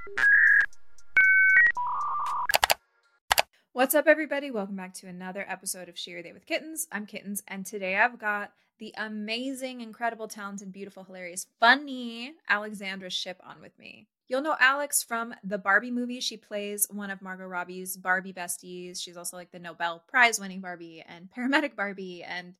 What's up, everybody? Welcome back to another episode of Share Your Day with Kittens. I'm Kittens, and today I've got the amazing, incredible, talented, beautiful, hilarious, funny Alexandra Shipp on with me. You'll know Alex from the Barbie movie. She plays one of Margot Robbie's Barbie besties. She's also like the Nobel Prize winning Barbie and paramedic Barbie and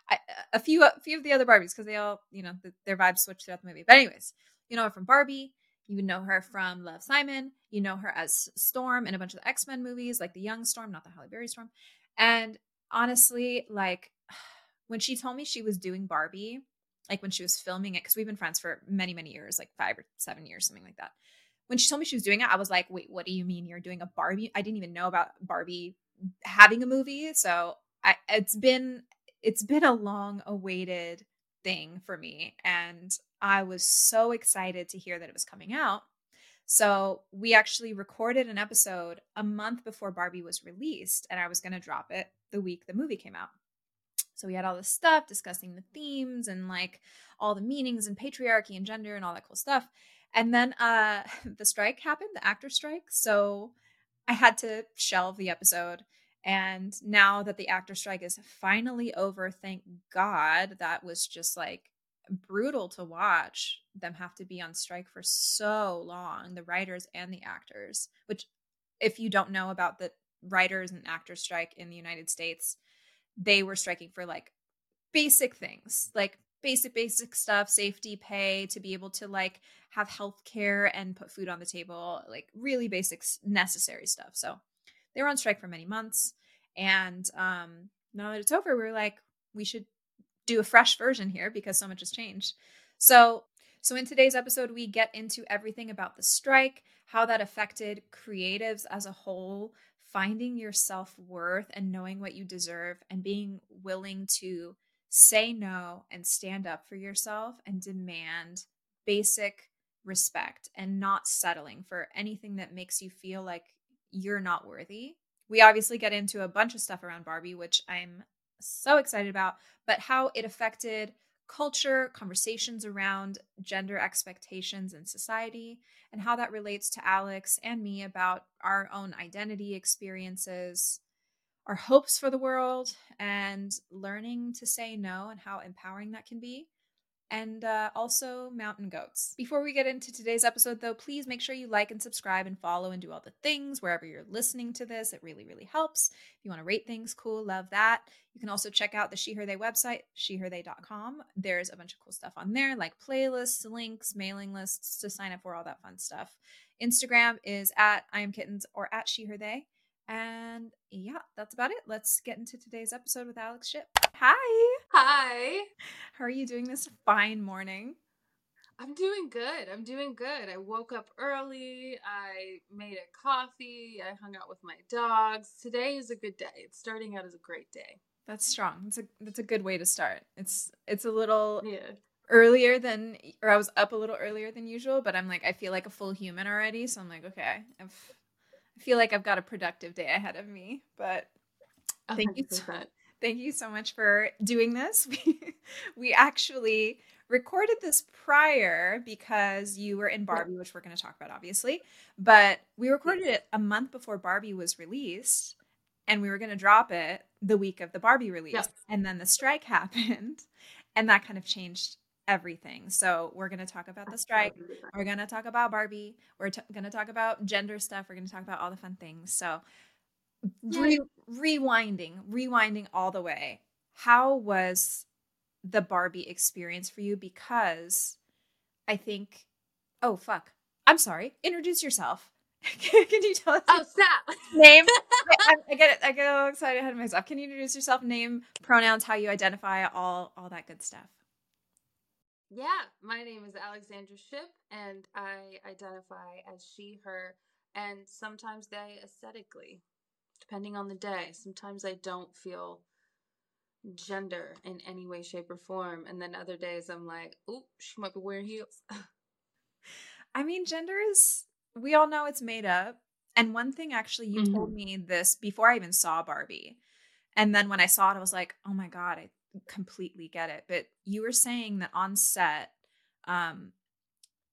a few of the other Barbies because they all, their vibes switch throughout the movie. But anyways, you know her from Barbie. You would know her from Love, Simon. You know her as Storm in a bunch of the X-Men movies, like the young Storm, not the Halle Berry Storm. And honestly, like when she told me she was doing Barbie, like when she was filming it, because we've been friends for many, many years, like 5 or 7 years, something like that. When she told me she was doing it, I was like, wait, what do you mean you're doing a Barbie? I didn't even know about Barbie having a movie. So it's been a long awaited thing for me. And I was so excited to hear that it was coming out. So we actually recorded an episode a month before Barbie was released, and I was going to drop it the week the movie came out. So we had all this stuff discussing the themes and like all the meanings and patriarchy and gender and all that cool stuff. And then the strike happened, the actor strike. So I had to shelve the episode. And now that the actor strike is finally over, thank God, that was just like brutal to watch them have to be on strike for so long, the writers and the actors, which if you don't know about the writers and actors strike in the United States, they were striking for like basic things, like basic stuff, safety, pay, to be able to like have health care and put food on the table, like really basic necessary stuff. So they were on strike for many months. And now that it's over, we're like, we should do a fresh version here because so much has changed. So in today's episode, we get into everything about the strike, how that affected creatives as a whole, finding your self-worth and knowing what you deserve and being willing to say no and stand up for yourself and demand basic respect and not settling for anything that makes you feel like you're not worthy. We obviously get into a bunch of stuff around Barbie, which I'm so excited about, but how it affected culture, conversations around gender expectations in society, and how that relates to Alex and me about our own identity experiences, our hopes for the world, and learning to say no and how empowering that can be. And also mountain goats. Before we get into today's episode, though, please make sure you like and subscribe and follow and do all the things wherever you're listening to this. It really, really helps. If you want to rate things, cool, love that. You can also check out the She Her They website, sheherthey.com. There's a bunch of cool stuff on there, like playlists, links, mailing lists to sign up for, all that fun stuff. Instagram is at I Am Kittens or at She Her They. And yeah, that's about it. Let's get into today's episode with Alex Shipp. Hi. Hi. How are you doing this fine morning? I'm doing good. I woke up early. I made a coffee. I hung out with my dogs. Today is a good day. It's starting out as a great day. That's strong. That's a good way to start. It's a little Yeah. earlier than, or I was up a little earlier than usual, but I'm like, I feel like a full human already. So I'm like, okay, I feel like I've got a productive day ahead of me. But thank you. 100%. Thank you so much for doing this. We actually recorded this prior because you were in Barbie, which we're going to talk about, obviously. But we recorded it a month before Barbie was released, and we were going to drop it the week of the Barbie release. Yep. And then the strike happened, and that kind of changed everything. So we're going to talk about the strike. We're going to talk about Barbie. We're going to talk about gender stuff. We're going to talk about all the fun things. So rewinding all the way. How was the Barbie experience for you? Because I think, oh, fuck. I'm sorry. Introduce yourself. Can you tell us Oh, snap. name? I get it. I get all excited ahead of myself. Can you introduce yourself? Name, pronouns, how you identify, all that good stuff. Yeah, my name is Alexandra Shipp, and I identify as she, her, and sometimes they aesthetically, depending on the day. Sometimes I don't feel gender in any way, shape, or form. And then other days I'm like, oop, she might be wearing heels. I mean, gender is, we all know it's made up. And one thing, actually, you told me this before I even saw Barbie. And then when I saw it, I was like, oh my God, I completely get it. But you were saying that on set, um,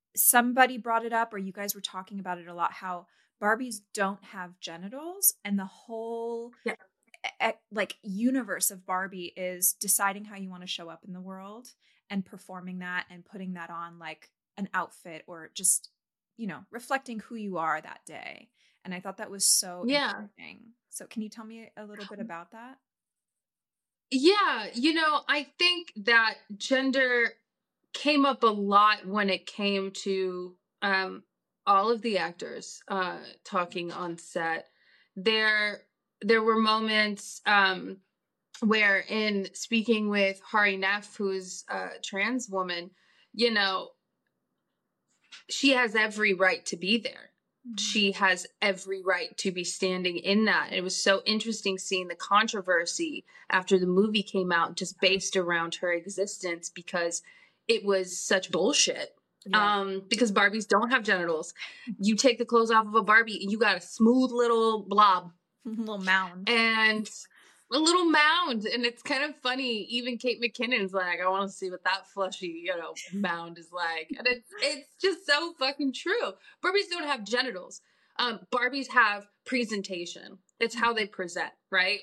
somebody brought it up, or you guys were talking about it a lot, how Barbies don't have genitals, and the whole Yeah. like universe of Barbie is deciding how you want to show up in the world and performing that and putting that on like an outfit, or just, you know, reflecting who you are that day. And I thought that was so Yeah. interesting. So can you tell me a little bit about that? Yeah, I think that gender came up a lot when it came to all of the actors talking on set. There were moments where, in speaking with Hari Nef, who's a trans woman, you know, she has every right to be there. She has every right to be standing in that. It was so interesting seeing the controversy after the movie came out, just based around her existence, because it was such bullshit. Yeah. Because Barbies don't have genitals. You take the clothes off of a Barbie and you got a smooth little blob. Little mound. And a little mound. And it's kind of funny. Even Kate McKinnon's like, I want to see what that fleshy, mound is like. And it's just so fucking true. Barbies don't have genitals. Barbies have presentation. It's how they present, right?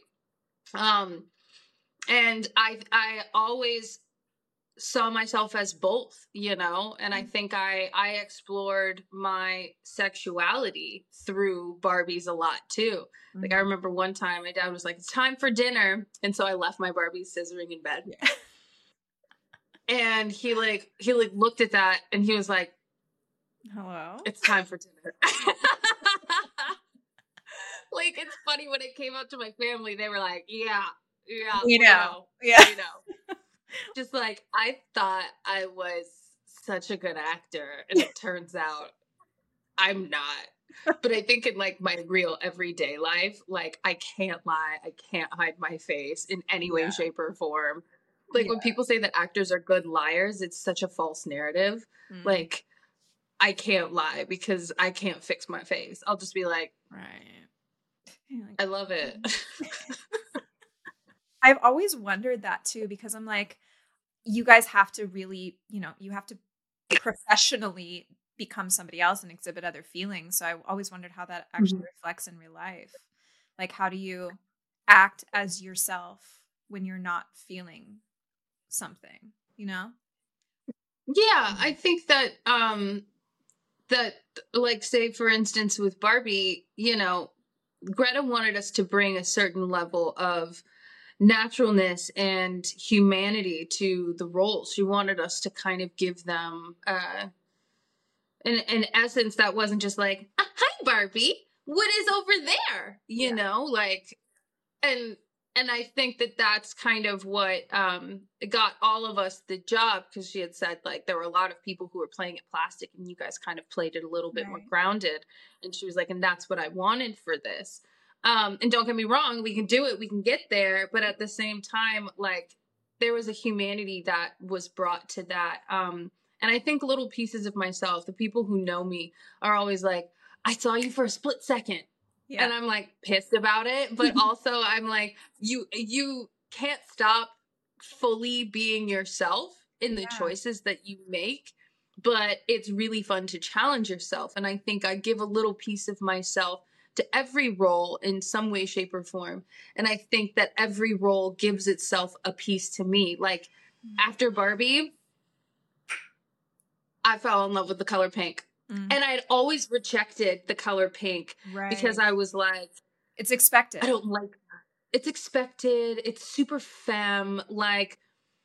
And I always saw myself as both, and I think I explored my sexuality through Barbies a lot too. Like, I remember one time my dad was like, it's time for dinner, and so I left my Barbie scissoring in bed. Yeah. And he looked at that and he was like, hello, it's time for dinner. Like, it's funny, when it came out to my family, they were like, yeah, we know. Just like, I thought I was such a good actor, and it turns out I'm not. But I think in like my real everyday life, like, I can't lie, I can't hide my face in any way, shape, or form. Like, when people say that actors are good liars, it's such a false narrative. Like, I can't lie because I can't fix my face. I'll just be like, right. I love it. I've always wondered that too, because I'm like, you guys have to really, you have to professionally become somebody else and exhibit other feelings. So I always wondered how that actually reflects in real life. Like, how do you act as yourself when you're not feeling something, Yeah, I think that that, like, say for instance with Barbie, Greta wanted us to bring a certain level of naturalness and humanity to the roles. She wanted us to kind of give them in essence, that wasn't just like, hi Barbie, what is over there, like, and I think that that's kind of what got all of us the job, because she had said, like, there were a lot of people who were playing it plastic, and you guys kind of played it a little bit more grounded. And she was like, and that's what I wanted for this. And don't get me wrong, we can do it, we can get there, but at the same time, like, there was a humanity that was brought to that. And I think little pieces of myself, the people who know me are always like, I saw you for a split second. Yeah. And I'm like pissed about it, but also I'm like, you can't stop fully being yourself in the choices that you make, but it's really fun to challenge yourself. And I think I give a little piece of myself to every role in some way, shape, or form. And I think that every role gives itself a piece to me. Like, after Barbie, I fell in love with the color pink. And I'd always rejected the color pink because I was like, it's expected. I don't like that. It's expected. It's super femme. Like,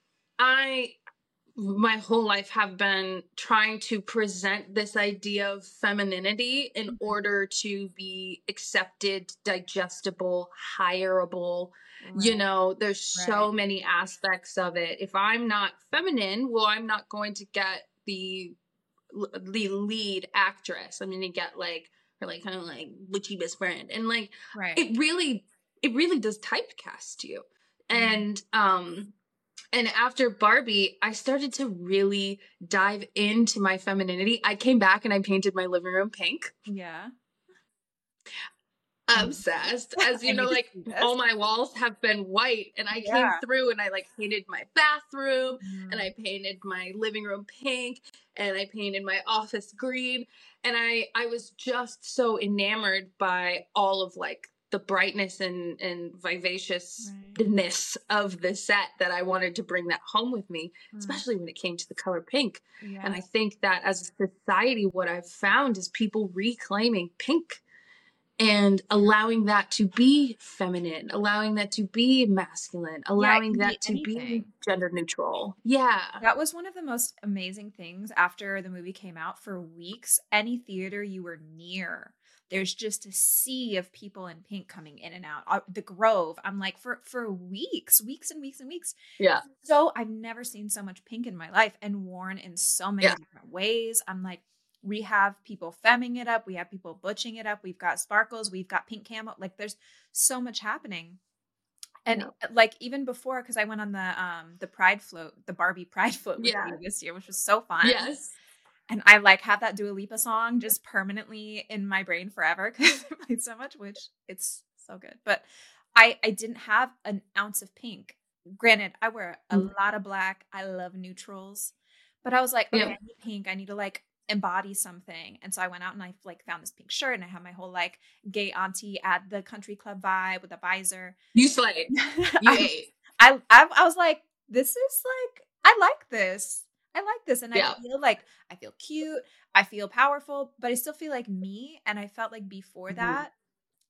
my whole life have been trying to present this idea of femininity in order to be accepted, digestible, hireable. There's so many aspects of it. If I'm not feminine, well, I'm not going to get the lead actress. I'm gonna get like her, like, kind of like witchy best friend, and like it really does typecast you. And after Barbie, I started to really dive into my femininity. I came back and I painted my living room pink. obsessed. As I you know, need to like see this. all my walls have been white, and I came Yeah. through and I like painted my bathroom, and Mhm. I painted my living room pink, and I painted my office green, and I was just so enamored by all of like the brightness and Right. vivaciousness of the set that I wanted to bring that home with me, Mm. especially when it came to the color pink. And Yeah. I think that as a society, what I've found is people reclaiming pink and allowing that to be feminine, allowing that to be masculine, Yeah, it allowing can be that to be anything. gender neutral. Yeah. That was one of the most amazing things after the movie came out. For weeks, any theater you were near, there's just a sea of people in pink coming in and out. The Grove, I'm like, for weeks and weeks and weeks. Yeah. So I've never seen so much pink in my life, and worn in so many Yeah. different ways. I'm like, we have people femming it up, we have people butching it up, we've got sparkles, we've got pink camo. Like, there's so much happening. And Yeah. like, even before, because I went on the Pride float, the Barbie Pride float with Yeah. you this year, which was so fun. Yes. And I like have that Dua Lipa song just permanently in my brain forever because it played so much, which it's so good. But I didn't have an ounce of pink. Granted, I wear a Mm. lot of black. I love neutrals. But I was like, okay, Yeah. I need pink. I need to like embody something. And so I went out and I like found this pink shirt, and I had my whole like gay auntie at the country club vibe with a visor. You slayed. You I, ate. I was like, this is like, I like this. I like this. And Yeah. I feel cute. I feel powerful, but I still feel like me. And I felt like before Mhm. that,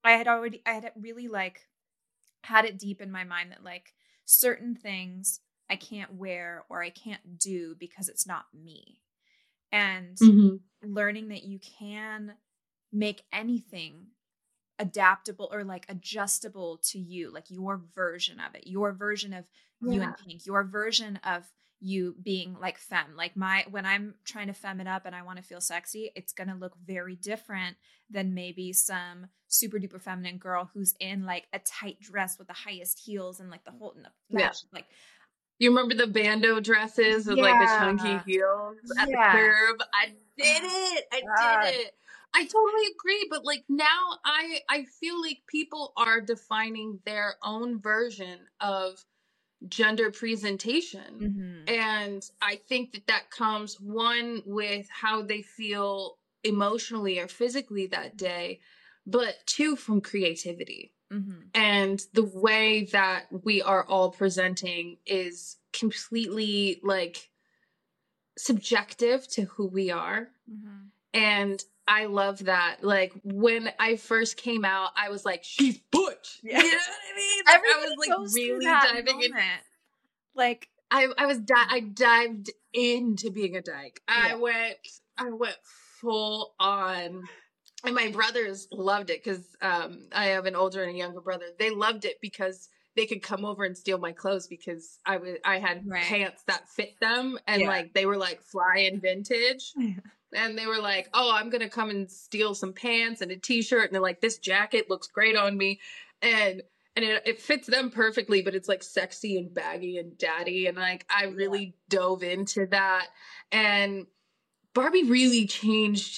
I had really like had it deep in my mind that like certain things I can't wear or I can't do because it's not me. And Mhm. learning that you can make anything adaptable or like adjustable to you, like your version of it, your version of you in Yeah. pink, your version of you being like femme. Like when I'm trying to femme it up and I want to feel sexy, it's gonna look very different than maybe some super duper feminine girl who's in like a tight dress with the highest heels and like the whole and the Yeah. fashion. Like, You remember the bandeau dresses with like the chunky yeah, heels at the yeah. curb? I did Oh, it. I did God. it. I totally agree, but like now I feel like people are defining their own version of gender presentation. Mm-hmm. And I think that that comes one with how they feel emotionally or physically that day, but two from creativity. Mm-hmm. And the way that we are all presenting is completely like subjective to who we are. Mm-hmm. And I love that. Like when I first came out, I was like, she's butch. Yeah. You know what I mean? Like I Everybody was like goes through really that diving in. moment. Like, I dived into being a dyke. yeah. I went full on. And my brothers loved it because I have an older and a younger brother. They loved it because they could come over and steal my clothes because I had Right. pants that fit them, and Yeah. like they were like flying vintage. And they were like, "Oh, I'm gonna come and steal some pants and a t-shirt," and they're like, "This jacket looks great on me," and it fits them perfectly, but it's like sexy and baggy and daddy, and like I Yeah. really dove into that, and Barbie really changed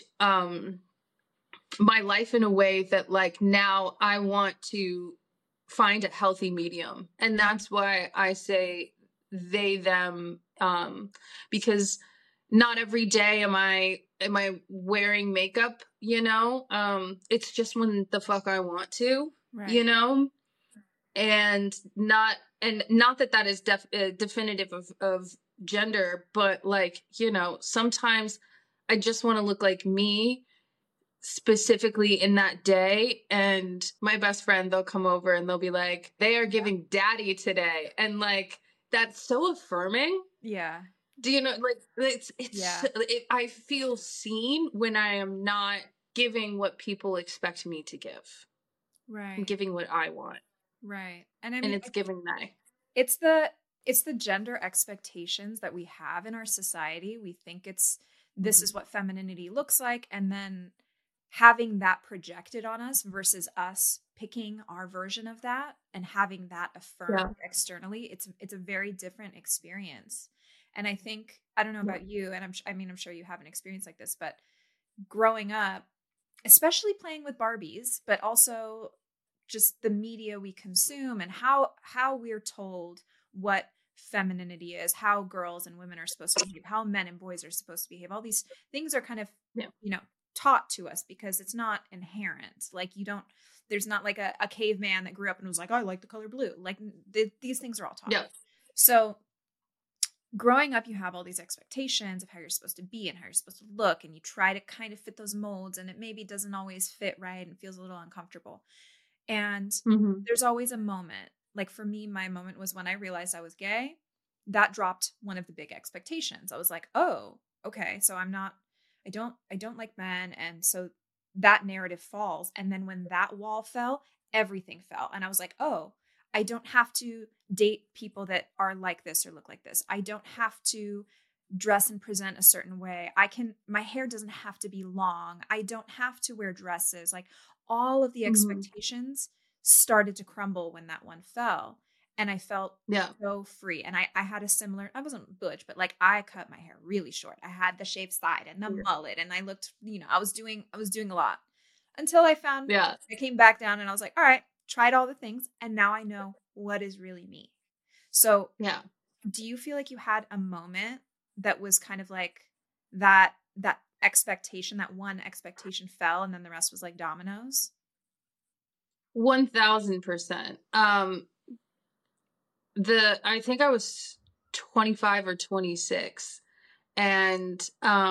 my life in a way that like now I want to find a healthy medium. And that's why I say they them because not every day am I wearing makeup, you know? It's just when the fuck I want to, Right. you know? And not that that is definitive of gender, but like, you know, sometimes I just want to look like me specifically in that day, and my best friend, they'll come over and they'll be like, they are giving daddy today, and like that's so affirming. Yeah. Do you know, like Yeah. I feel seen when I am not giving what people expect me to give. I'm Right. giving what I want, Right. And I and mean, it's giving that. it's the gender expectations that we have in our society. We think this Mhm. is what femininity looks like, and then having that projected on us versus us picking our version of that and having that Yeah. affirmed externally, it's a very different experience. And I think, I don't know Yeah. about you, and I mean, I'm sure you have an experience like this, but growing up, especially playing with Barbies, but also just the media we consume and how we're told what femininity is, how girls and women are supposed to behave, how men and boys are supposed to behave. All these things are kind of, Yeah. taught to us because it's not inherent. Like there's not like a caveman that grew up and was like, oh, I like the color blue. Like these things are all taught. Yeah. So growing up, you have all these expectations of how you're supposed to be and how you're supposed to look, and you try to kind of fit those molds, and it maybe doesn't always fit right and feels a little uncomfortable. And there's always a moment. Like for me, my moment was when I realized I was gay. That dropped one of the big expectations. I was like, oh, okay, so I don't like men. And so that narrative falls. And then when that wall fell, everything fell. And I was like, oh, I don't have to date people that are like this or look like this. I don't have to dress and present a certain way. My hair doesn't have to be long. I don't have to wear dresses. Like all of the expectations started to crumble when that one fell. And I felt so free. And I had a similar, I wasn't butch, but like I cut my hair really short. I had the shaved side and the mullet, and I looked, I was doing a lot until I came back down and I was like, all right, tried all the things. And now I know what is really me. So do you feel like you had a moment that was kind of like that expectation, that one expectation fell and then the rest was like dominoes? 1000%. I think I was 25 or 26, and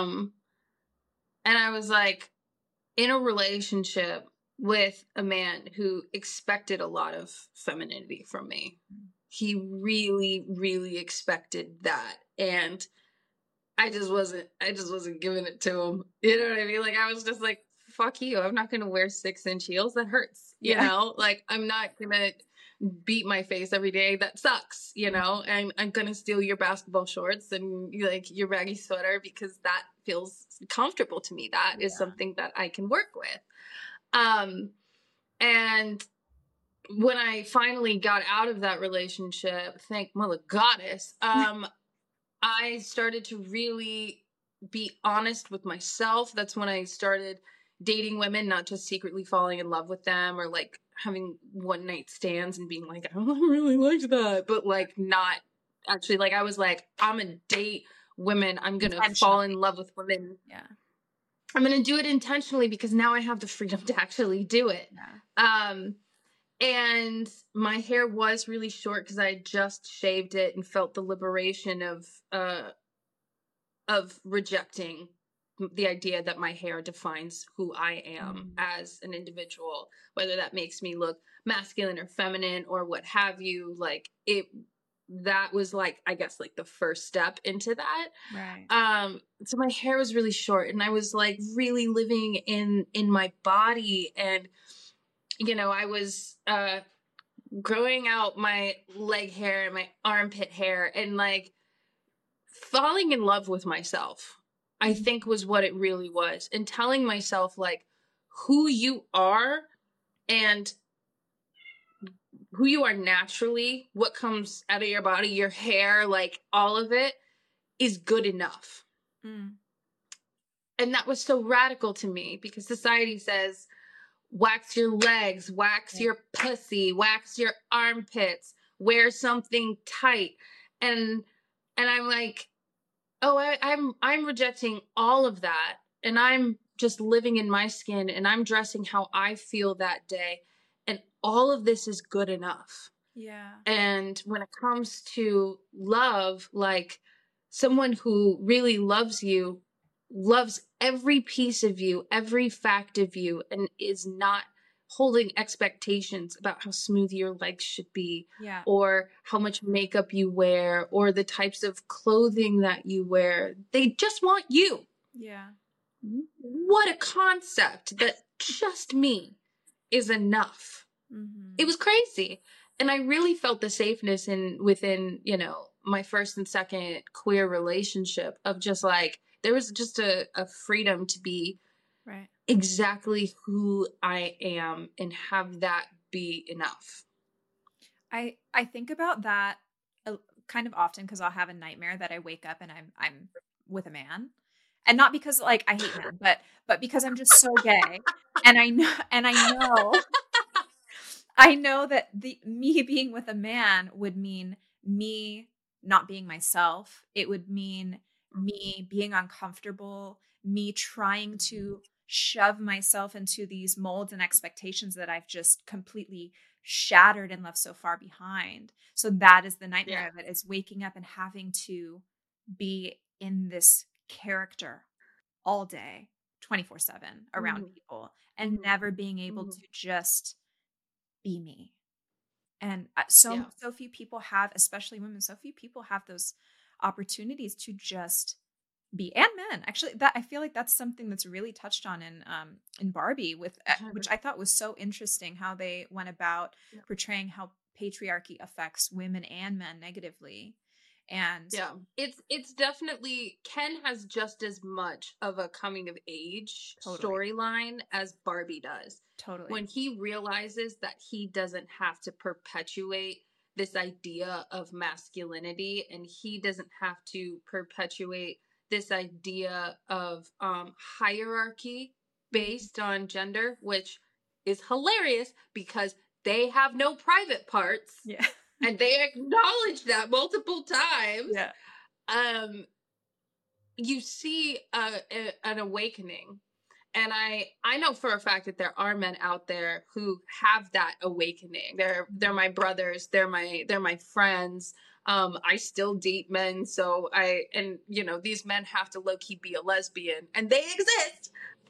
I was like in a relationship with a man who expected a lot of femininity from me. He really, really expected that. And I just wasn't giving it to him. You know what I mean? Like I was just like, fuck you. I'm not gonna wear 6-inch heels. That hurts. You know? Like I'm not gonna beat my face every day. That sucks, and I'm gonna steal your basketball shorts and like your baggy sweater because that feels comfortable to me. That is something that I can work with. And when I finally got out of that relationship, thank Mother Goddess, I started to really be honest with myself. That's when I started dating women, not just secretly falling in love with them or like having one night stands and being like, oh, I really liked that, but like not actually. Like I was like, I'm gonna date women. I'm gonna fall in love with women. Yeah. I'm gonna do it intentionally because now I have the freedom to actually do it. Yeah. And my hair was really short because I just shaved it and felt the liberation of rejecting the idea that my hair defines who I am as an individual, whether that makes me look masculine or feminine or what have you. Like that was like, I guess like the first step into that. Right. So my hair was really short and I was like really living in my body, and I was growing out my leg hair and my armpit hair and like falling in love with myself, I think was what it really was. And telling myself like who you are and who you are naturally, what comes out of your body, your hair, like all of it is good enough. And that was so radical to me because society says, wax your legs, wax your pussy, wax your armpits, wear something tight. And I'm like, oh, I'm rejecting all of that. And I'm just living in my skin and I'm dressing how I feel that day. And all of this is good enough. Yeah. And when it comes to love, like someone who really loves you, loves every piece of you, every fact of you, and is not holding expectations about how smooth your legs should be, or how much makeup you wear, or the types of clothing that you wear. They just want you. Yeah. What a concept that just me is enough. It was crazy. And I really felt the safeness within, my first and second queer relationship of just like, there was just a freedom to be exactly who I am and have that be enough. I think about that kind of often because I'll have a nightmare that I wake up and I'm with a man, And not because like I hate men, but because I'm just so gay. And I know that the me being with a man would mean me not being myself. It would mean me being uncomfortable, me trying to shove myself into these molds and expectations that I've just completely shattered and left so far behind. So that is the Yeah. nightmare of it, is waking up and having to be in this character all day, 24/7 around Mhm. people, and Mhm. never being able to Mhm. just be me. And Yeah. so few people have, especially women, so few people have those opportunities to just be, and men. Actually, that I feel like that's something that's really touched on in Barbie, with which I thought was so interesting, how they went about Yeah. portraying how patriarchy affects women and men negatively. And Yeah. It's definitely, Ken has just as much of a coming of age totally, storyline as Barbie does. totally. When he realizes that he doesn't have to perpetuate this idea of masculinity, and he doesn't have to perpetuate this idea of hierarchy Mhm. based on gender, which is hilarious because they have no private parts Yeah. and they acknowledge that multiple times. Yeah. um you see an awakening, and I know for a fact that there are men out there who have that awakening. They're Mhm. my brothers, they're my friends. I still date men, so and these men have to low-key be a lesbian, and they exist.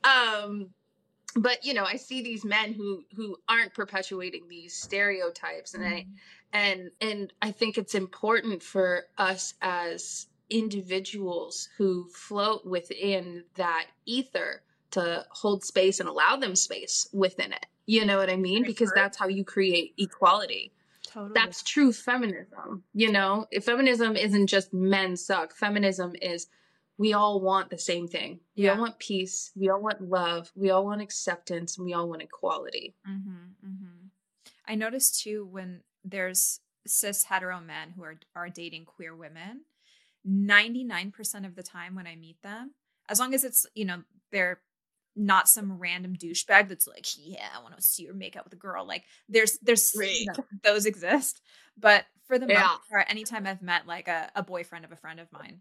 But I see these men who aren't perpetuating these stereotypes, and i Mhm. and and I think it's important for us as individuals who float within that ether to hold space and allow them space within it, you know what I mean, And because encourage. that's how you create equality. Totally. That's true feminism. If feminism isn't just men suck, feminism is we all want the same thing. We all Yeah. want peace, we all want love, we all want acceptance, and we all want equality. Mhm. Mhm. I noticed too, when there's cis hetero men who are dating queer women, 99% of the time when I meet them, as long as it's, they're not some random douchebag that's like, yeah, I want to see her make out with a girl. Like there's, Right. those exist. But for the most Yeah. part, anytime I've met like a boyfriend of a friend of mine,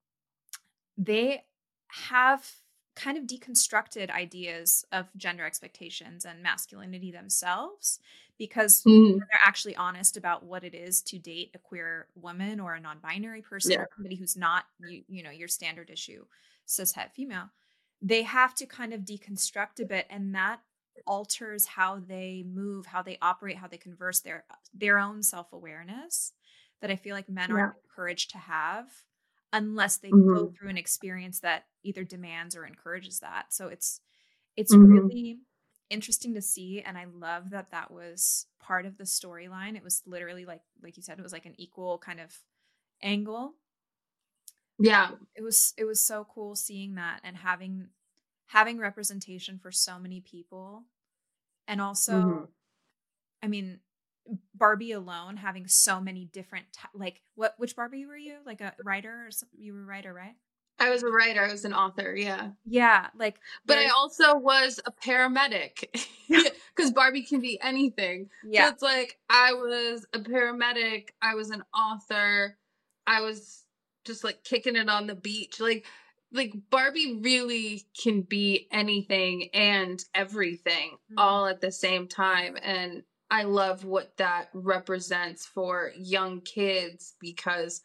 they have kind of deconstructed ideas of gender expectations and masculinity themselves, because Mhm. when they're actually honest about what it is to date a queer woman or a non-binary person Yeah. or somebody who's not your standard issue cis het female, they have to kind of deconstruct a bit, and that alters how they move, how they operate, how they converse, their own self-awareness, that I feel like men aren't Yeah. encouraged to have unless they go Mhm. through an experience that either demands or encourages that. So it's Mhm. really interesting to see, and I love that that was part of the storyline. It was literally like you said, it was like an equal kind of angle. Yeah. It was so cool seeing that, and having representation for so many people. And also, Mhm. I mean, Barbie alone having so many different like, which Barbie were you? Like a writer, or you were a writer, right? I was a writer, I was an author, yeah. Yeah, like But I there's also was a paramedic. Yeah, because Barbie can be anything. So yeah. it's like I was a paramedic, I was an author, I was just like kicking it on the beach. Like Barbie really can be anything and everything Mhm. all at the same time. And I love what that represents for young kids, because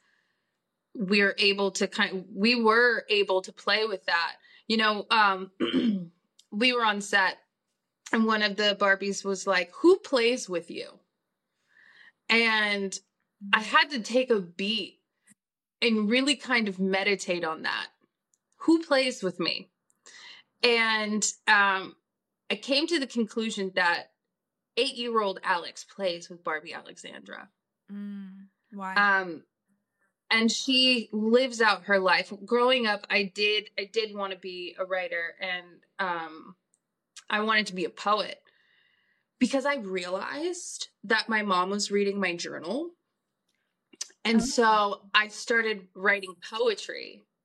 we were able to play with that. We were on set, and one of the Barbies was like, "Who plays with you?" And I Mhm. had to take a beat and really kind of meditate on that. Who plays with me? And I came to the conclusion that 8-year-old Alex plays with Barbie Alexandra. Why? Um, and she lives out her life. Growing up, I did want to be a writer, and I wanted to be a poet, because I realized that my mom was reading my journal, and Oh. so I started writing poetry.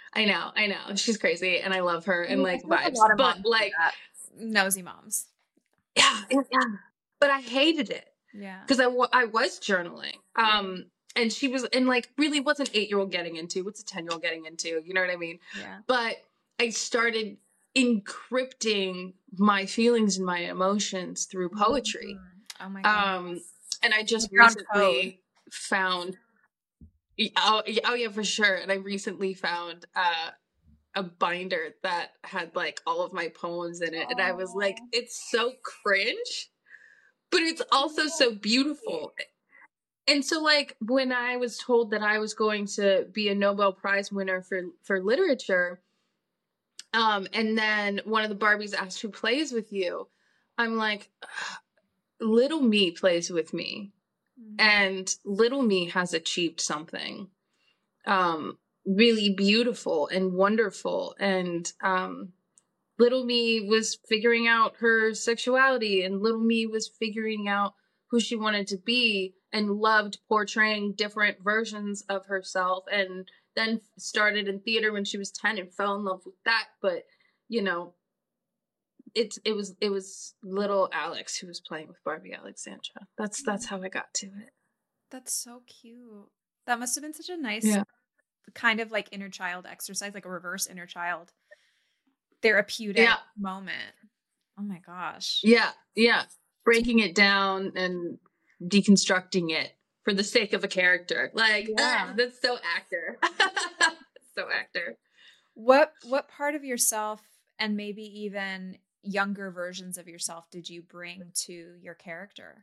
I know. She's crazy, and I love her, and I like feel like a vibes. lot of But moms do like, that. Nosy moms. yeah. But I hated it Yeah. because I was journaling. And she was, and like, really, what's an 8-year-old getting into? What's a 10-year-old getting into? You know what I mean? Yeah. But I started encrypting my feelings and my emotions through poetry. Oh my god. And I just Like you're on code. recently found, oh yeah, for sure. And I recently found a binder that had like all of my poems in it, and I was like, it's so cringe, but it's also so beautiful. And so like when I was told that I was going to be a Nobel Prize winner for literature, and then one of the Barbies asked who plays with you, I'm like, little me plays with me, and little me has achieved something really beautiful and wonderful. And little me was figuring out her sexuality, and little me was figuring out who she wanted to be, and loved portraying different versions of herself, and then started in theater when she was 10 and fell in love with that. But you know, it was little Alex who was playing with Barbie Alexandra. That's how I got to it. That's so cute. That must have been such a nice Yeah. kind of like inner child exercise, like a reverse inner child therapeutic moment. Oh my gosh. Yeah. Breaking it down and deconstructing it for the sake of a character. Like, that's so actor. So actor. What part of yourself, and maybe even younger versions of yourself, did you bring to your character?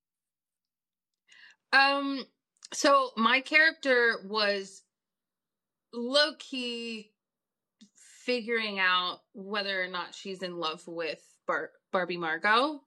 So my character was low key figuring out whether or not she's in love with Barbie Margot.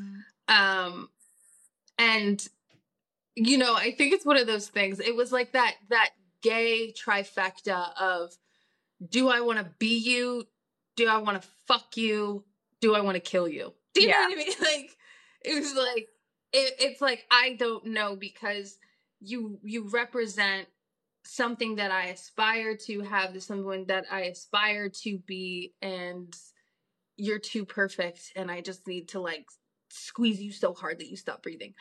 And you know, I think it's one of those things. It was like that gay trifecta of, do I want to be you? Do I want to fuck you? Do I want to kill you? Do you know what I mean? Like, it was like, it's like, I don't know, because you represent something that I aspire to have, someone that I aspire to be, and you're too perfect, and I just need to like squeeze you so hard that you stop breathing.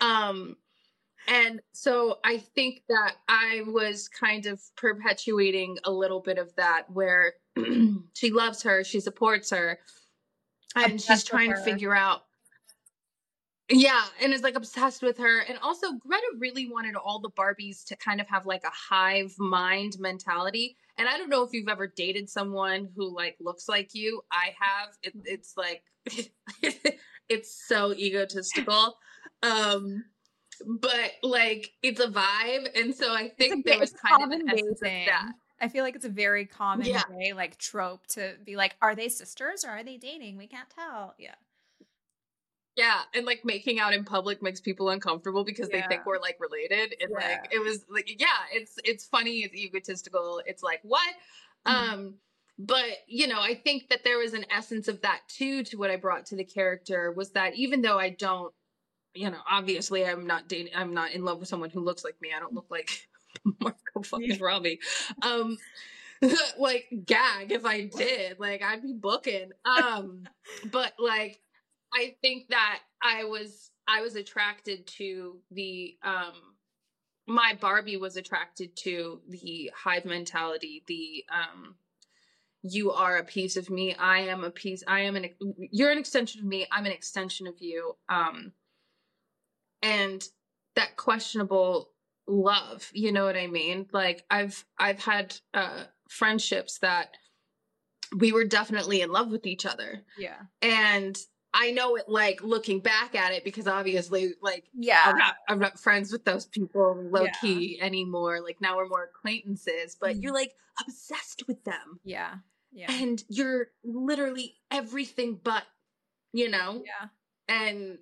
And so I think that I was kind of perpetuating a little bit of that, where she loves her, she supports her, and she's trying to figure out. Yeah, and is like obsessed with her. And also, Greta really wanted all the Barbies to kind of have like a hive mind mentality. And I don't know if you've ever dated someone who like looks like you. I have. It's like it's so egotistical. But like it's a vibe, and so I think there was kind of an essence of that. I feel like it's a very common gay like trope to be like, are they sisters or are they dating? We can't tell. Yeah, and like making out in public makes people uncomfortable because they think we're like related. And like it was like, it's funny, it's egotistical, it's like what? But you know, I think that there was an essence of that too to what I brought to the character, was that even though I don't, you know, obviously I'm not in love with someone who looks like me. I don't look like Margot fucking Robbie. Like gag if I did, like I'd be booking. But like I think that I was attracted to the my Barbie was attracted to the hive mentality, the you are a piece of me, you're an extension of me, I'm an extension of you. And that questionable love, you know what I mean? Like I've had friendships that we were definitely in love with each other. And I know it, like looking back at it, because obviously like I'm not friends with those people low key anymore. Like now we're more acquaintances, but you're like obsessed with them. And you're literally everything but, you know? And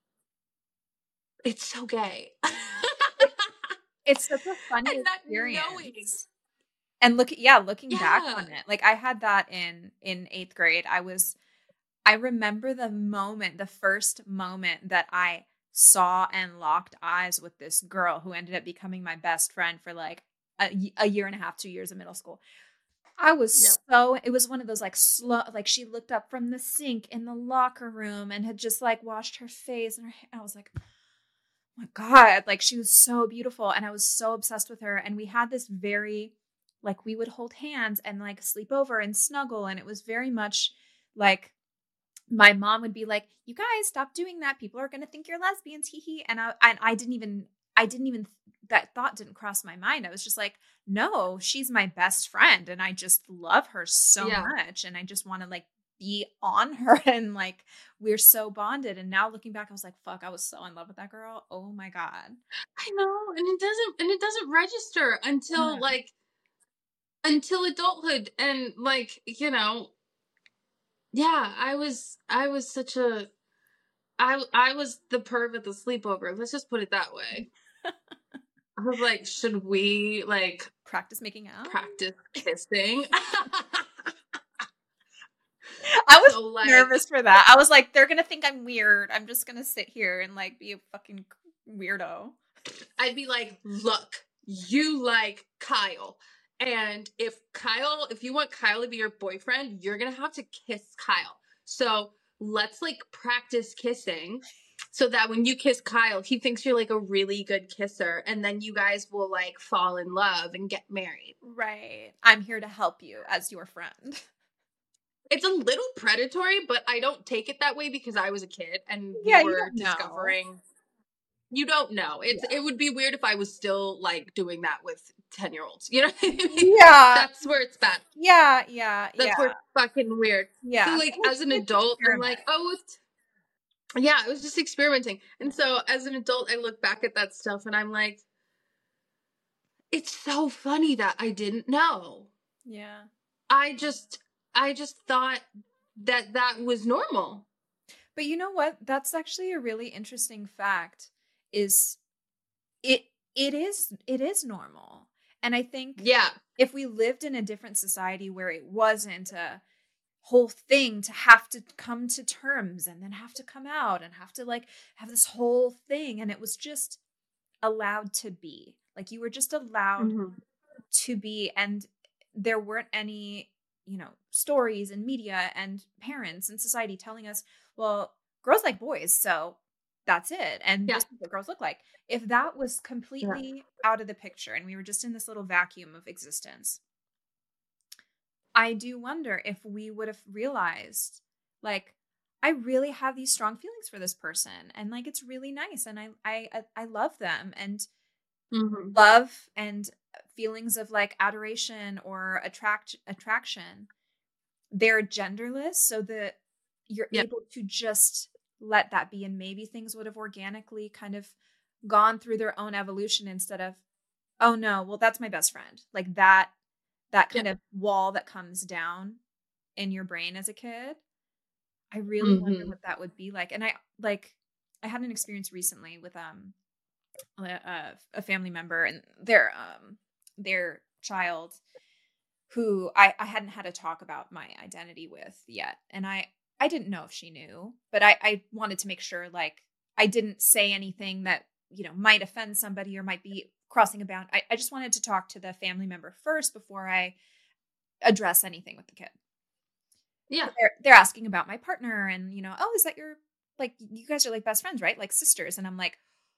it's so gay. It's such a funny experience. And looking back on it, like I had that in 8th grade. I remember the first moment that I saw and locked eyes with this girl who ended up becoming my best friend for like a year and a half, 2 years of middle school. Yeah. It was one of those like slow, like she looked up from the sink in the locker room and had just like washed her face and I was like, oh my God, like she was so beautiful. And I was so obsessed with her. And we had this very, like, we would hold hands and like sleep over and snuggle. And it was very much like, my mom would be like, "You guys stop doing that. People are going to think you're lesbians." Hee hee. And I didn't even, that thought didn't cross my mind. I was just like, "No, she's my best friend and I just love her so Yeah. much and I just want to like be on her and like we're so bonded." And now looking back, I was like, "Fuck, I was so in love with that girl. Oh my God." I know, and it doesn't register Yeah. until adulthood, and like, yeah, I was such a I was the perv at the sleepover. Let's just put it that way. I was like, should we like Practice making out. practice kissing? I was So like, nervous for that. I was like, they're going to think I'm weird. I'm just going to sit here and like be a fucking weirdo. I'd be like, look, you like Kyle. And if you want Kyle to be your boyfriend, you're going to have to kiss Kyle. So let's like practice kissing so that when you kiss Kyle, he thinks you're like a really good kisser. And then you guys will like fall in love and get married. Right. I'm here to help you as your friend. It's a little predatory, but I don't take it that way because I was a kid and we Yeah, you were don't know. discovering. You don't know. Yeah. It would be weird if I was still like doing that with 10-year-olds. You know what I mean? Yeah. That's where it's bad. Yeah. Yeah. That's Yeah. where it's fucking weird. So Yeah. like Well, as an it's an adult, I'm experiment. like, oh, yeah, I was just experimenting. And so as an adult, I look back at that stuff and I'm like, it's so funny that I didn't know. Yeah. I just thought that was normal. But you know what? That's actually a really interesting fact is it it is normal. And I think Yeah. if we lived in a different society where it wasn't a whole thing to have to come to terms and then have to come out and have to like have this whole thing and it was just allowed to be. Like you were just allowed Mm-hmm. to be and there weren't any, stories and media and parents and society telling us, well, girls like boys, so that's it. And Yeah. this is what girls look like. If that was Yeah. completely out of the picture and we were just in this little vacuum of existence, I do wonder if we would have realized, like, I really have these strong feelings for this person, and like it's really nice, and I love them, and Mm-hmm. love and feelings of like adoration or attraction, they're genderless, so that you're Yeah. able to just let that be, and maybe things would have organically kind of gone through their own evolution instead of, oh no, well that's my best friend, like that Yeah. kind of wall that comes down in your brain as a kid. I really wonder Mm-hmm. what that would be like. And I had an experience recently with a family member and their child who I hadn't had a talk about my identity with yet. And I didn't know if she knew, but I wanted to make sure like I didn't say anything that, might offend somebody or might be crossing a bound. I just wanted to talk to the family member first before I address anything with the kid. Yeah. So they're asking about my partner and, oh, is that your, like, you guys are like best friends, right? Like sisters. And I'm like,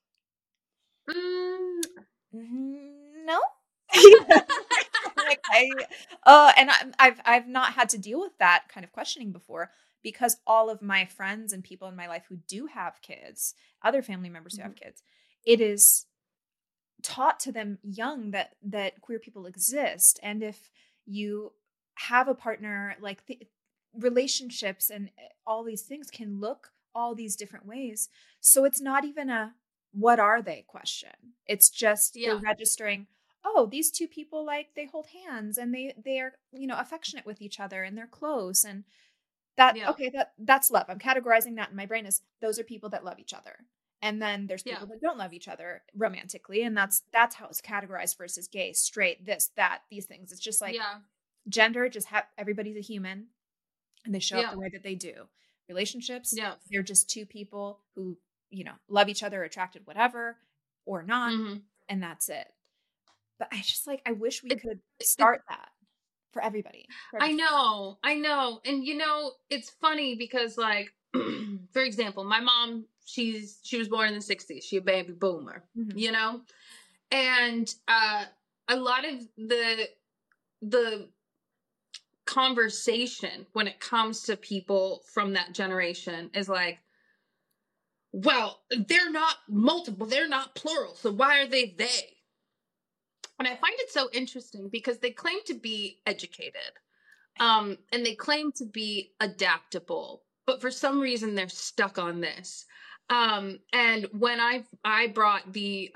Mm. no. Like and I've not had to deal with that kind of questioning before because all of my friends and people in my life who do have kids, other family members who Mhm. have kids, it is taught to them young that queer people exist, and if you have a partner, like the relationships and all these things can look all these different ways. So it's not even a what are they question. It's just they're Yeah. registering, oh, these two people, like, they hold hands and they are, affectionate with each other and they're close, and that, Yeah. okay, that's love. I'm categorizing that in my brain as those are people that love each other. And then there's Yeah. people that don't love each other romantically, and that's how it's categorized versus gay, straight, this, that, these things. It's just like Yeah. gender, just have everybody's a human and they show up Yeah. the way that they do. Relationships, Yeah. they're just two people who, love each other, attracted, whatever, or not, Mm-hmm. and that's it. But I just like I wish we It, could it start that for everybody. I know. And it's funny because like, for example, my mom, she was born in the 60s. She a baby boomer, Mm-hmm. And a lot of the conversation when it comes to people from that generation is like, well, they're not multiple, they're not plural, so why are they? And I find it so interesting because they claim to be educated, and they claim to be adaptable, but for some reason they're stuck on this. And when I brought the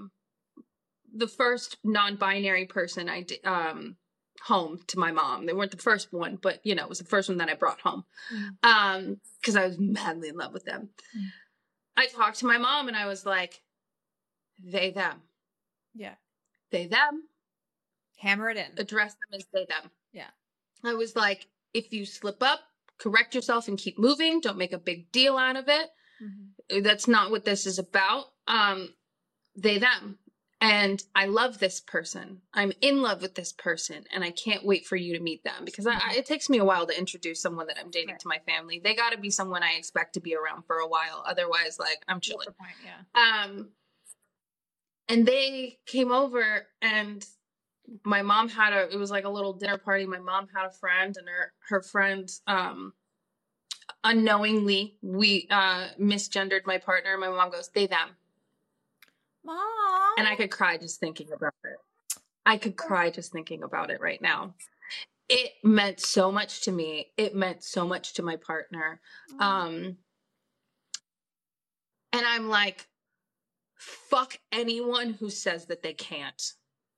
first non-binary person I did home to my mom. They weren't the first one, but it was the first one that I brought home. Because I was madly in love with them. I talked to my mom and I was like, they, them. Yeah. They, them. Hammer it in. Address them as they, them. Yeah. I was like, if you slip up, correct yourself and keep moving. Don't make a big deal out of it. That's not what this is about. They, them. And I love this person. I'm in love with this person. And I can't wait for you to meet them because it takes me a while to introduce someone that I'm dating to my family. They got to be someone I expect to be around for a while. Otherwise, like, I'm chilling. That's the point, yeah. And they came over and my mom it was like a little dinner party. My mom had a friend and her friend, unknowingly, we misgendered my partner. My mom goes, they, them. Mom. And I could cry just thinking about it. I could cry just thinking about it right now. It meant so much to me. It meant so much to my partner. And I'm like, fuck anyone who says that they can't.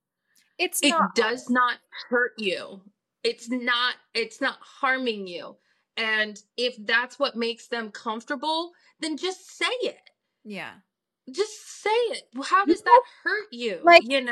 It does not hurt you. It's not harming you. And if that's what makes them comfortable, then just say it. Yeah. Just say it. How does that hurt you? Like, do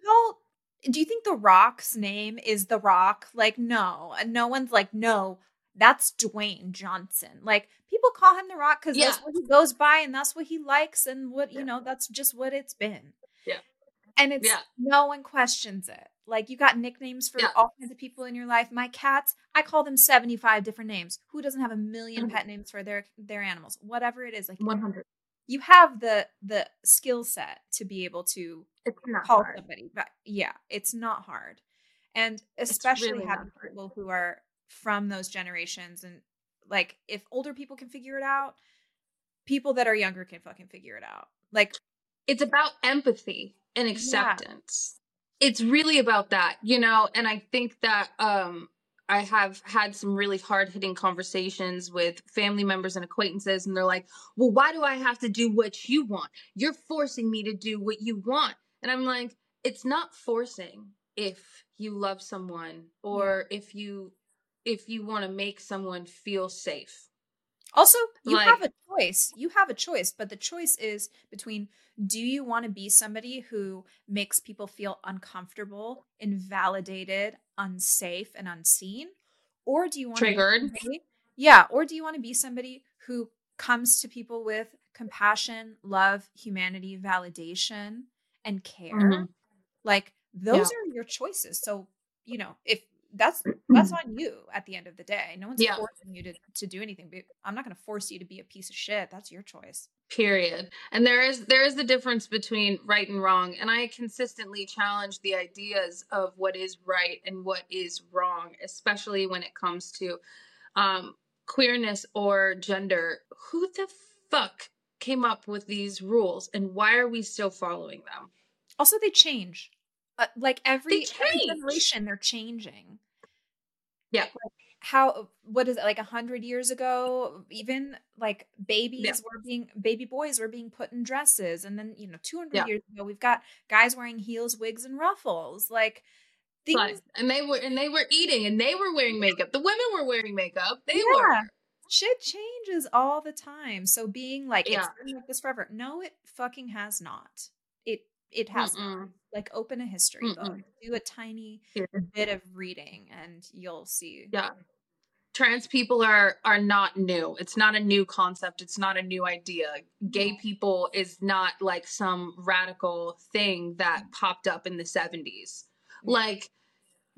you think The Rock's name is The Rock? Like, no. No one's like, no, that's Dwayne Johnson. Like, people call him The Rock because that's what he goes by and that's what he likes and what, that's just what it's been. Yeah. And it's no one questions it. Like, you got nicknames for all kinds of people in your life. My cats, I call them 75 different names. Who doesn't have a million pet names for their animals? Whatever it is. Like, 100. You have the skill set to be able to call somebody. But yeah, it's not hard. And especially really having people who are from those generations. And like, if older people can figure it out, people that are younger can fucking figure it out. Like, it's about empathy and acceptance. It's really about that, and I think that I have had some really hard-hitting conversations with family members and acquaintances, and they're like, well, why do I have to do what you want? You're forcing me to do what you want. And I'm like, it's not forcing if you love someone or if you want to make someone feel safe. Also, you have a choice. You have a choice, but the choice is between, do you want to be somebody who makes people feel uncomfortable, invalidated, unsafe, and unseen? Or do you want triggered? Or do you want to be somebody who comes to people with compassion, love, humanity, validation, and care? Like, those are your choices. So, if that's on you at the end of the day. No one's forcing you to do anything. But I'm not going to force you to be a piece of shit. That's your choice. Period. And there is the difference between right and wrong. And I consistently challenge the ideas of what is right and what is wrong, especially when it comes to queerness or gender. Who the fuck came up with these rules and why are we still following them? Also, they change. Like every generation, they're changing. Yeah. What is it, like 100 years ago, even like baby boys were being put in dresses. And then, 200 years ago, we've got guys wearing heels, wigs, and ruffles. Like things. And they were eating and they were wearing makeup. The women were wearing makeup. They were. Shit changes all the time. So being like, it's been like this forever. No, it fucking has not. It has not. Like, open a history book, do a tiny bit of reading, and you'll see. Yeah, trans people are not new. It's not a new concept. It's not a new idea. Gay people is not like some radical thing that popped up in the 70s. Like,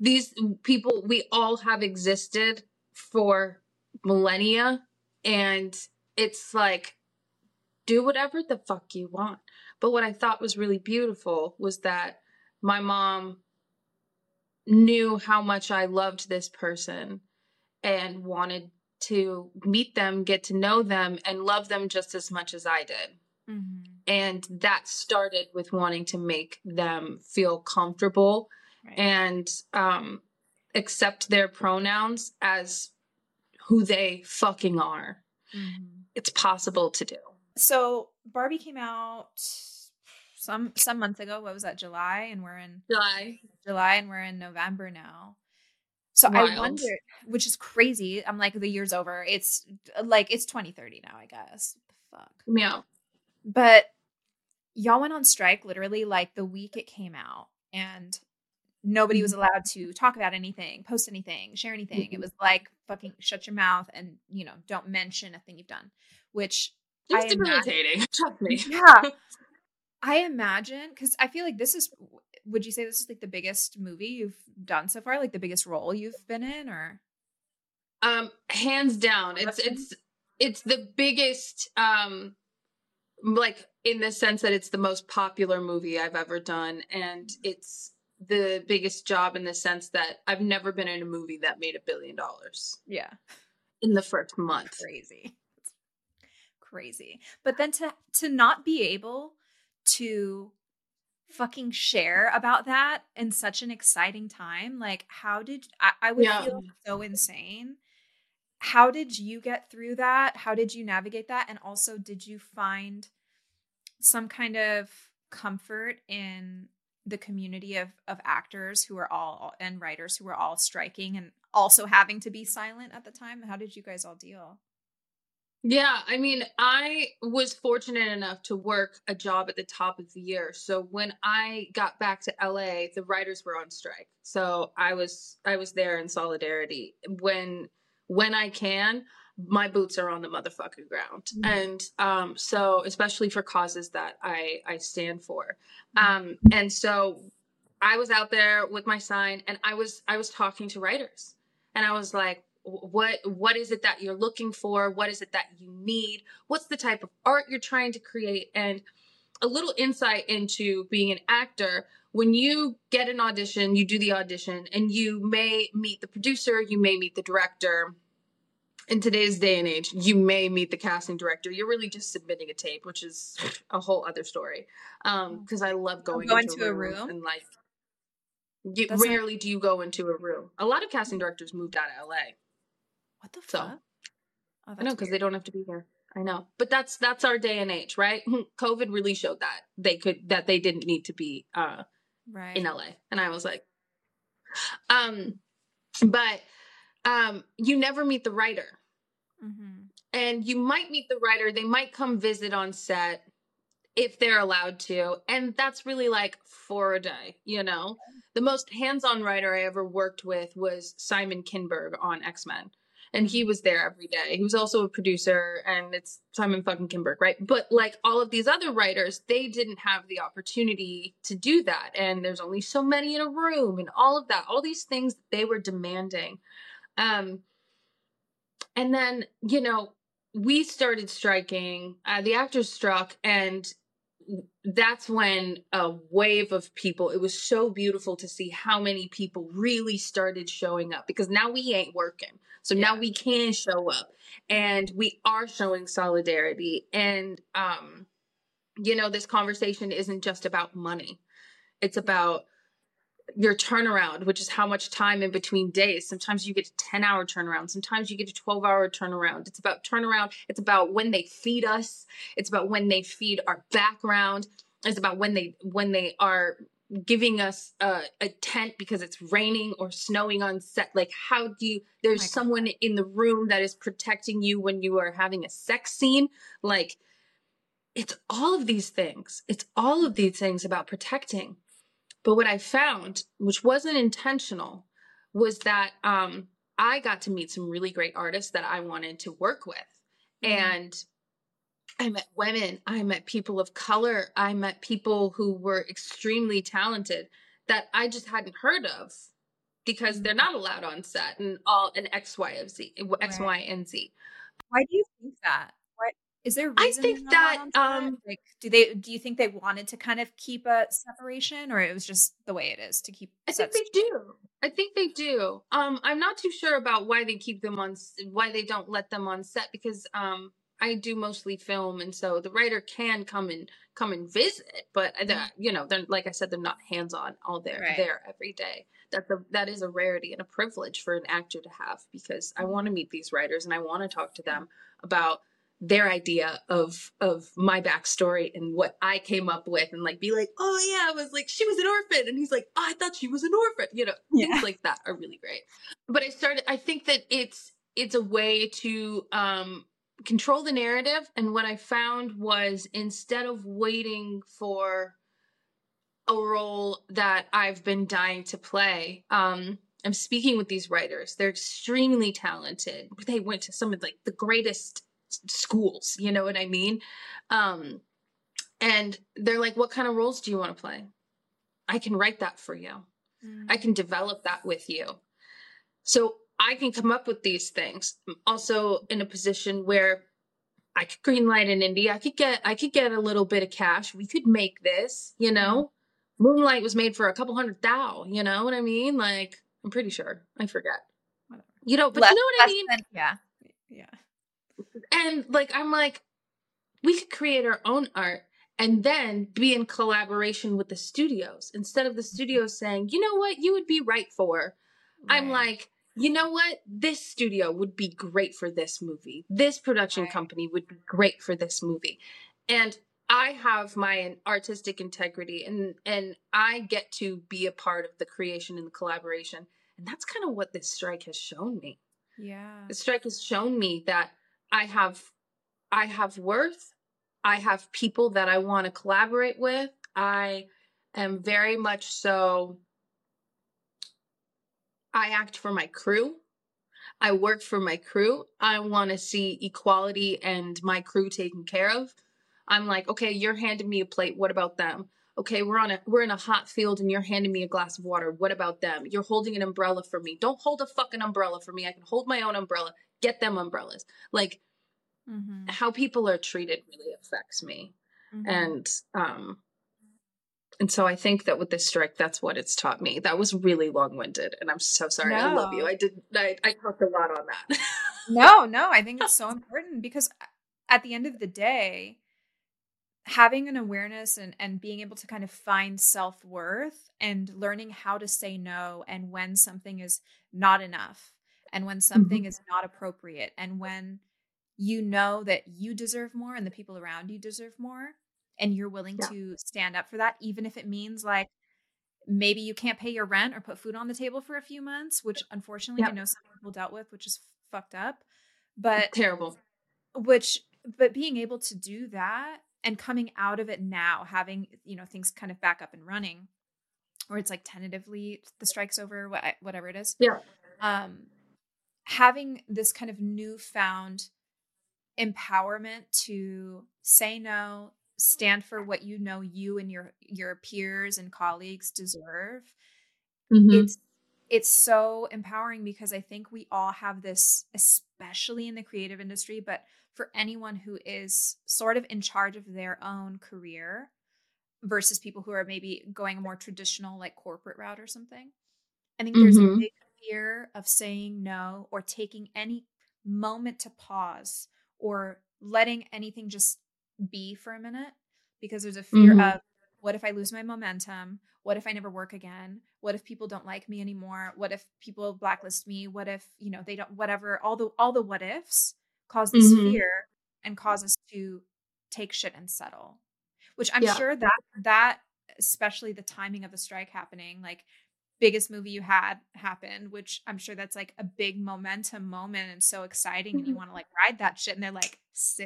these people, we all have existed for millennia, and it's like, do whatever the fuck you want. But what I thought was really beautiful was that my mom knew how much I loved this person and wanted to meet them, get to know them, and love them just as much as I did. Mm-hmm. And that started with wanting to make them feel comfortable, right, and accept their pronouns as who they fucking are. Mm-hmm. It's possible to do. So Barbie came out some months ago. What was that? July, and we're in July, and we're in November now. So wild. I wonder, which is crazy. I'm like, the year's over. It's like, it's 2030 now, I guess. What the fuck? Yeah. But y'all went on strike literally like the week it came out, and nobody was allowed to talk about anything, post anything, share anything. It was like, fucking shut your mouth and, you know, don't mention a thing you've done, which it's debilitating. Trust me. Yeah. I imagine, because I feel like this is, would you say this is like the biggest movie you've done so far? Like the biggest role you've been in, or? Hands down. It's the biggest, like in the sense that it's the most popular movie I've ever done. And it's the biggest job in the sense that I've never been in a movie that made $1 billion. Yeah. In the first month. Crazy. But then to not be able to fucking share about that in such an exciting time, like, how did I would feel so insane. How did you get through that? How did you navigate that? And also, did you find some kind of comfort in the community of actors who are all, and writers who were all striking and also having to be silent at the time? How did you guys all deal? Yeah, I mean, I was fortunate enough to work a job at the top of the year. So when I got back to LA, the writers were on strike. So I was there in solidarity. When I can, my boots are on the motherfucking ground. Mm-hmm. And so especially for causes that I stand for. And so I was out there with my sign, and I was talking to writers, and I was like, what is it that you're looking for? What is it that you need? What's the type of art you're trying to create? And a little insight into being an actor. When you get an audition, you do the audition, and you may meet the producer, you may meet the director. In today's day and age, you may meet the casting director. You're really just submitting a tape, which is a whole other story. Because I love going into a room and like, rarely do you go into a room. A lot of casting directors moved out of LA. What the fuck? So, I know, because they don't have to be here. I know, but that's our day and age, right? COVID really showed that they didn't need to be right in LA, and I was like, but you never meet the writer, and you might meet the writer. They might come visit on set if they're allowed to, and that's really like for a day, you know. The most hands-on writer I ever worked with was Simon Kinberg on X-Men. And he was there every day. He was also a producer, and it's Simon fucking Kinberg, right? But like all of these other writers, they didn't have the opportunity to do that. And there's only so many in a room and all of that, all these things that they were demanding. And then, you know, we started striking, the actors struck, and that's when a wave of people, it was so beautiful to see how many people really started showing up, because now we ain't working. So now we can show up, and we are showing solidarity. And, you know, this conversation isn't just about money. It's about your turnaround, which is how much time in between days. Sometimes you get a 10-hour turnaround. Sometimes you get a 12-hour turnaround. It's about turnaround. It's about when they feed us. It's about when they feed our background. It's about when they are giving us a tent because it's raining or snowing on set. Like, how do you, there's someone in the room that is protecting you when you are having a sex scene. Like, it's all of these things. It's all of these things about protecting. But what I found, which wasn't intentional, was that I got to meet some really great artists that I wanted to work with. And I met women, I met people of color, I met people who were extremely talented that I just hadn't heard of because they're Mm. not allowed on set and X, Y, and Z, X, Right. Y, and Z. Why do you think that? What is there a I reason they're think not allowed that on set? Like, do you think they wanted to kind of keep a separation, or it was just the way it is to keep I think sets they straight? do. I think they do. I'm not too sure about why they keep them on, why they don't let them on set, because I do mostly film, and so the writer can come and visit, but Mhm. they're, like I said, they're not hands on all Right. there every day. That is a rarity and a privilege for an actor to have, because I want to Mhm. meet these writers and I want to talk to Yeah. them about their idea of my backstory and what I came up with, and like be like, oh yeah, I was like, she was an orphan, and he's like, oh, I thought she was an orphan. Things Yeah. like that are really great. But I think that it's a way to control the narrative. And what I found was, instead of waiting for a role that I've been dying to play, I'm speaking with these writers. They're extremely talented. They went to some of like the greatest schools, you know what I mean? Um, and they're like, what kind of roles do you want to play? I can write that for you. I Mm. can develop that with you. So I can come up with these things. I'm also in a position where I could greenlight an indie. I could get a little bit of cash. We could make this, you Mhm. know. Moonlight was made for a couple hundred thou, you know what I mean? Like, I'm pretty sure. I forget. Whatever. But you Less know what I less mean? than yeah. Yeah. And like, I'm like, we could create our own art and then be in collaboration with the studios, instead of the studios saying, you know what, you would be right for. I'm Right. like, you know what, this studio would be great for this movie. This production Right. company would be great for this movie. And I have my artistic integrity, and I get to be a part of the creation and the collaboration. And that's kind of what this strike has shown me. Yeah. The strike has shown me that I have I have worth. I have people that I want to collaborate with. I am very much so, I act for my crew. I work for my crew. I want to see equality and my crew taken care of. I'm like, okay, you're handing me a plate. What about them? Okay, we're in a hot field and you're handing me a glass of water. What about them? You're holding an umbrella for me. Don't hold a fucking umbrella for me. I can hold my own umbrella. Get them umbrellas. Like, Mhm. how people are treated really affects me. Mhm. And um and so I think that with this strike, that's what it's taught me. That was really long-winded, and I'm so sorry. I love you. No. I talked a lot on that. No, no, I think it's so important because at the end of the day, having an awareness and being able to kind of find self-worth and learning how to say no and when something is not enough and when something Mhm. is not appropriate and when you know that you deserve more and the people around you deserve more and you're willing Yeah. to stand up for that even if it means like maybe you can't pay your rent or put food on the table for a few months, which unfortunately I Yep. know some people dealt with, which is fucked up. But Terrible. which but being able to do that and coming out of it now, having, things kind of back up and running, or it's like tentatively the strike's over, whatever it is. Yeah. Um, having this kind of newfound empowerment to say no, stand for what you know you and your peers and colleagues deserve. Mhm. It's so empowering because I think we all have this, especially in the creative industry, but for anyone who is sort of in charge of their own career versus people who are maybe going a more traditional like corporate route or something. I think there's a Mhm. big fear of saying no or taking any moment to pause or letting anything just be for a minute because there's a fear Mhm. of what if I lose my momentum? What if I never work again? What if people don't like me anymore? What if people blacklist me? What if, they don't, whatever, all the what ifs cause this Mhm. fear and cause us to take shit and settle. Which I'm Yeah. sure that especially the timing of the strike happening, like biggest movie you had happened, which I'm sure that's like a big momentum moment and so exciting. And you Mhm. want to like ride that shit. And they're like,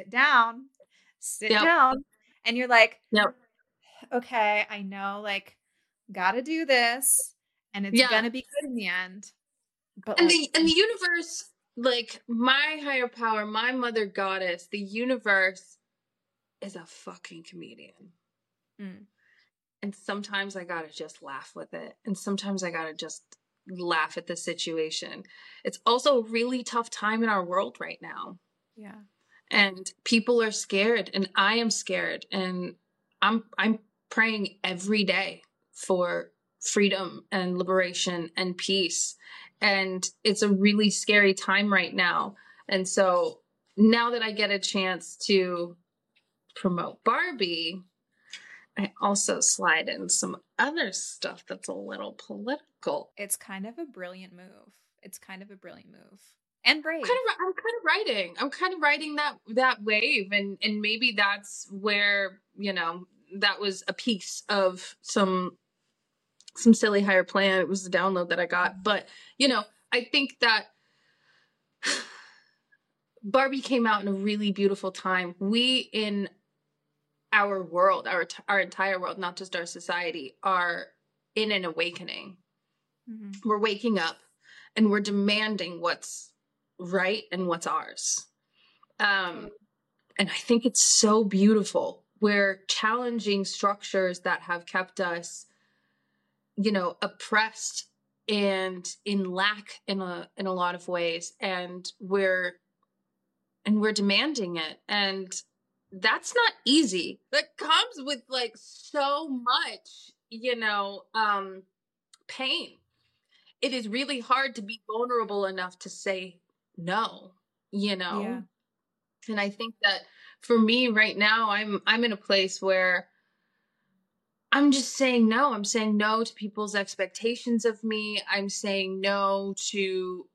sit Yep. down. And you're like, Yep. okay, I know, like, gotta do this. And it's Yeah. gonna be good in the end. But And like, the universe, like my higher power, my mother goddess, the universe is a fucking comedian. mm, And sometimes I gotta just laugh with it. And sometimes I gotta just laugh at the situation. It's also a really tough time in our world right now. Yeah. And people are scared, and I am scared, and I'm praying every day for freedom and liberation and peace. And it's a really scary time right now. And so now that I get a chance to promote Barbie, I also slide in some other stuff that's a little political. It's kind of a brilliant move. It's kind of a brilliant move. And brave. I'm kind of riding that wave, and maybe that's where, you know, that was a piece of some silly higher plan. It was the download that I got. But, you know, I think that Barbie came out in a really beautiful time. We in our world, our entire world, not just our society, are in an awakening. Mm-hmm. We're waking up and we're demanding what's right and what's ours. And I think it's so beautiful. We're challenging structures that have kept us, you know, oppressed and in lack in a lot of ways, and we're demanding it, and that's not easy. That comes with like so much, you know, pain. It is really hard to be vulnerable enough to say no, you know. Yeah. And I think that for me right now, I'm in a place where I'm just saying no. I'm saying no to people's expectations of me. I'm saying no to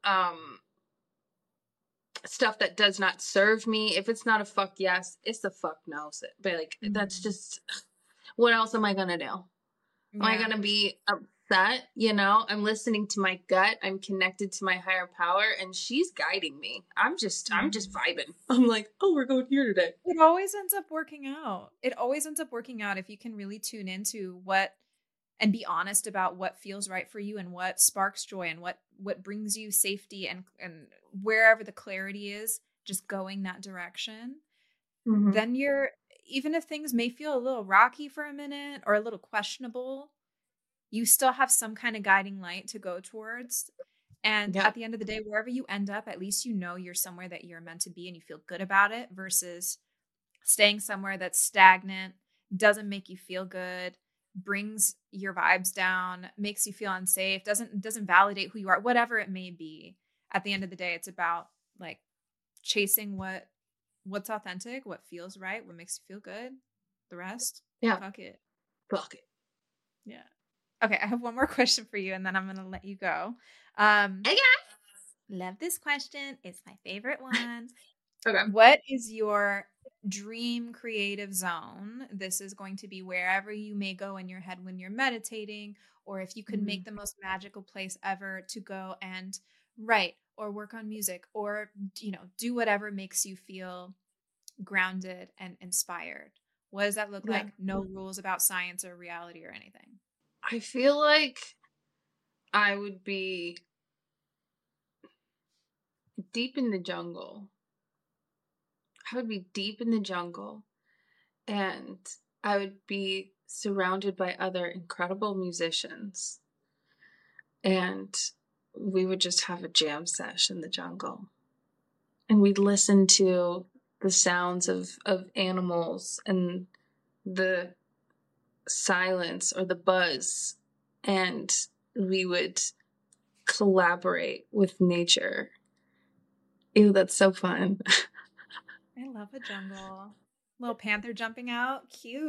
stuff that does not serve me. If it's not a fuck yes, it's a fuck no. But like, that's just, what else am I gonna do? Am I gonna be upset? You know, I'm listening to my gut. I'm connected to my higher power, and she's guiding me. I'm just vibing. I'm like, oh, we're going here today. It always ends up working out. It always ends up working out if you can really tune into what, and be honest about what feels right for you and what sparks joy and what brings you safety, and wherever the clarity is, just going that direction. Mm-hmm. Then you're, even if things may feel a little rocky for a minute or a little questionable, you still have some kind of guiding light to go towards. And at the end of the day, wherever you end up, at least you know you're somewhere that you're meant to be and you feel good about it, versus staying somewhere that's stagnant, doesn't make you feel good, brings your vibes down, makes you feel unsafe, doesn't validate who you are, whatever it may be. At the end of the day, it's about like chasing what's authentic, what feels right, what makes you feel good. The rest, fuck it. Yeah. Okay, I have one more question for you, and then I'm gonna let you go. Love this question. It's my favorite one. Okay. What is your dream creative zone? This is going to be wherever you may go in your head when you're meditating, or if you could make the most magical place ever to go and write or work on music, or, you know, do whatever makes you feel grounded and inspired. What does that look like? No rules about science or reality or anything. I feel like I would be deep in the jungle. I would be deep in the jungle, and I would be surrounded by other incredible musicians, and we would just have a jam sesh in the jungle, and we'd listen to the sounds of animals and the silence or the buzz, and we would collaborate with nature. Ew, that's so fun. I love a jungle. Little panther jumping out. Cute.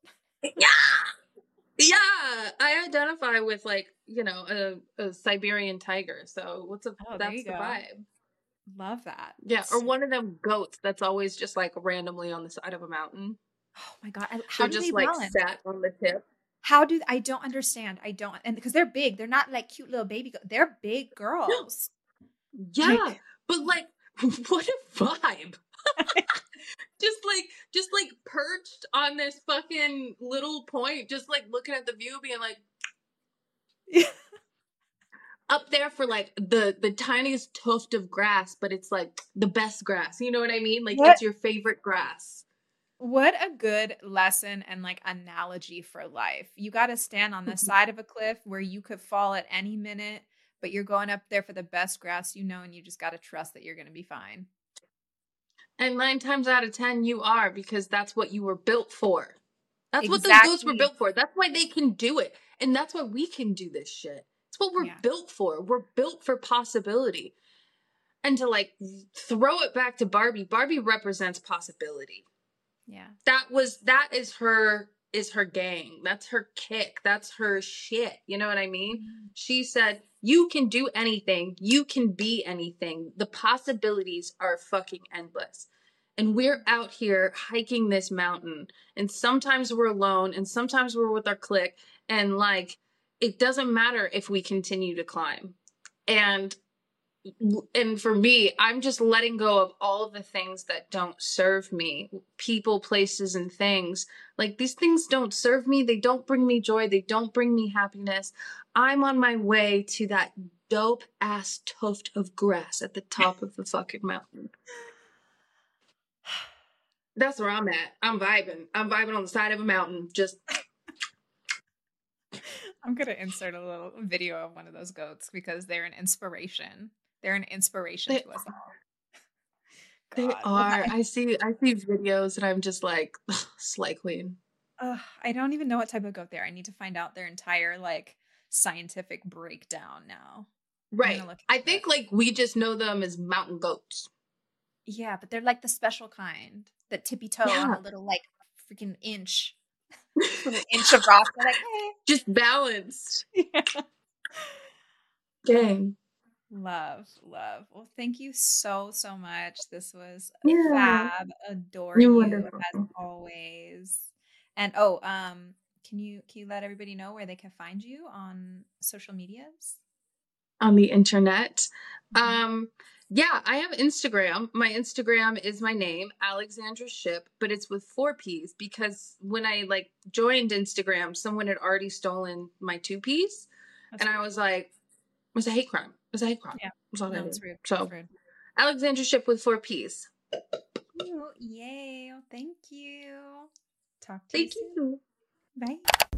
Yeah, I identify with, like, you know, a Siberian tiger. So that's the vibe. Love that. Yeah, or one of them goats that's always just like randomly on the side of a mountain. Oh my god, how do just they like balance? Sat on the tip. I don't understand. And because they're big, they're not like cute little baby. They're big girls. Yeah, but like, what a vibe. just like perched on this fucking little point, just like looking at the view, being like, up there for like the tiniest tuft of grass, but it's like the best grass. You know what I mean? Like, it's your favorite grass. What a good lesson and like analogy for life. You got to stand on the side of a cliff where you could fall at any minute, but you're going up there for the best grass you know, and you just got to trust that you're going to be fine. And 9 times out of 10, you are, because that's what you were built for. That's what those goats were Exactly. built for. That's why they can do it. And that's why we can do this shit. It's what we're Yeah. built for. We're built for possibility. And to like throw it back to Barbie, Barbie represents possibility. Yeah. That is her gang. That's her kick. That's her shit. You know what I mean? Mm-hmm. She said, you can do anything. You can be anything. The possibilities are fucking endless. And we're out here hiking this mountain. And sometimes we're alone and sometimes we're with our clique. And like, it doesn't matter if we continue to climb. And for me, I'm just letting go of all of the things that don't serve me. People, places, and things. Like, these things don't serve me. They don't bring me joy. They don't bring me happiness. I'm on my way to that dope ass tuft of grass at the top of the fucking mountain. That's where I'm at. I'm vibing on the side of a mountain. Just I'm gonna insert a little video of one of those goats because they're an inspiration. They're an inspiration to us all. They are. I see videos and I'm just like, slay queen. I don't even know what type of goat they are. I need to find out their entire like scientific breakdown now. Right. I think like we just know them as mountain goats. Yeah, but they're like the special kind that tippy toe on a little like freaking inch. Little inch of rock. They're like, hey. Just balanced. Yeah. Dang. Love. Well, thank you so much. This was fab. Adore you as always. And can you let everybody know where they can find you on social medias? On the internet. Yeah, I have Instagram. My Instagram is my name, Alexandra Shipp, but it's with 4 P's because when I like joined Instagram, someone had already stolen my 2 P's. And I was like, it was a hate crime. Yeah. It's rude. So it's rude. Alexandra Shipp with 4 P's. Yay. Thank you. Talk to you soon. Thank you. Bye.